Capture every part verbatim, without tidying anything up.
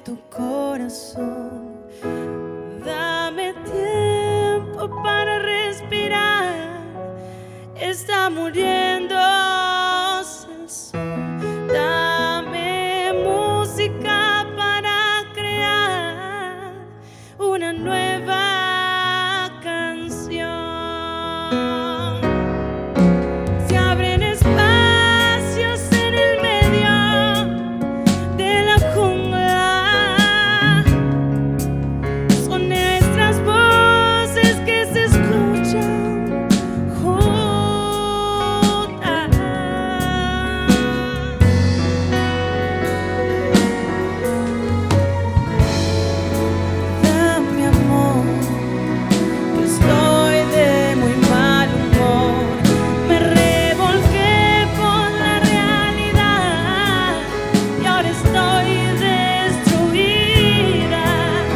tu corazón. Dame tiempo para respirar, está muriendo el sol. Dame música para crear una nueva canción. Se abren espacios en el medio de la jungla. Son nuestras voces que se escuchan juntas. Dame amor, que estoy de muy mal humor. Me revolqué por la realidad y ahora estoy destruida.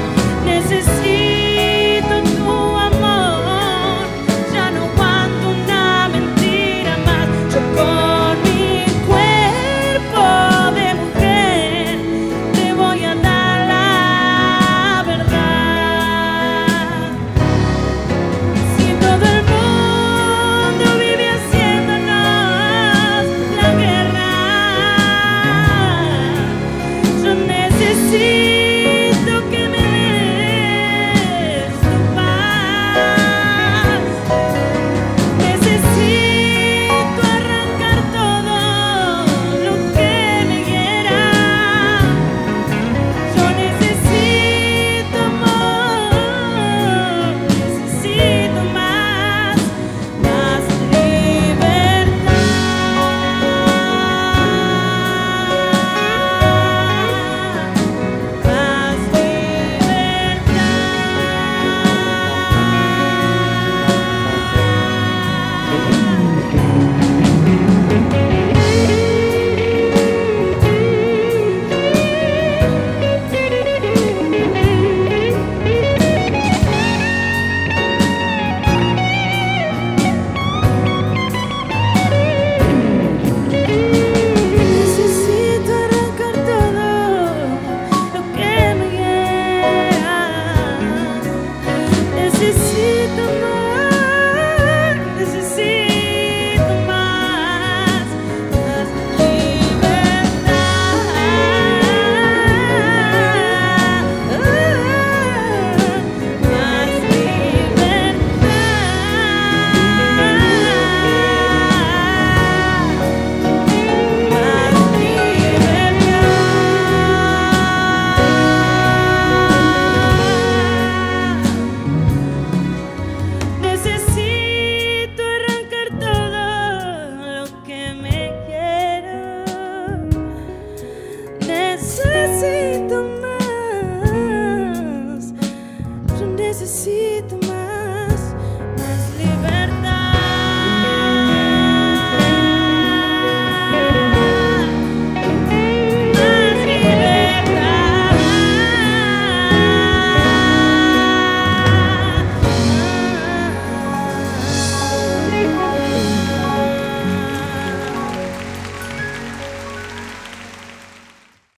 Necesito tu amor, ya no aguanto una mentira más. Yo con mi cuerpo de mujer te voy a dar la verdad. Si todo el mundo vive haciéndonos la guerra, yo necesito